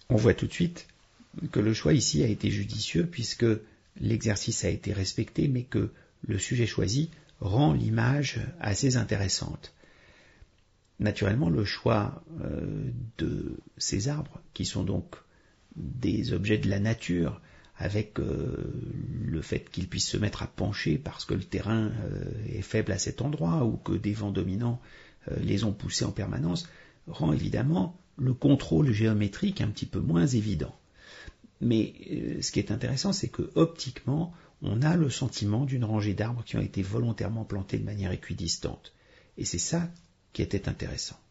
On voit tout de suite que le choix ici a été judicieux puisque l'exercice a été respecté, mais que le sujet choisi rend l'image assez intéressante. Naturellement, le choix de ces arbres, qui sont donc des objets de la nature, avec le fait qu'ils puissent se mettre à pencher parce que le terrain est faible à cet endroit ou que des vents dominants les ont poussés en permanence, rend évidemment le contrôle géométrique un petit peu moins évident. Mais ce qui est intéressant, c'est que optiquement, on a le sentiment d'une rangée d'arbres qui ont été volontairement plantés de manière équidistante. Et c'est ça qui était intéressant.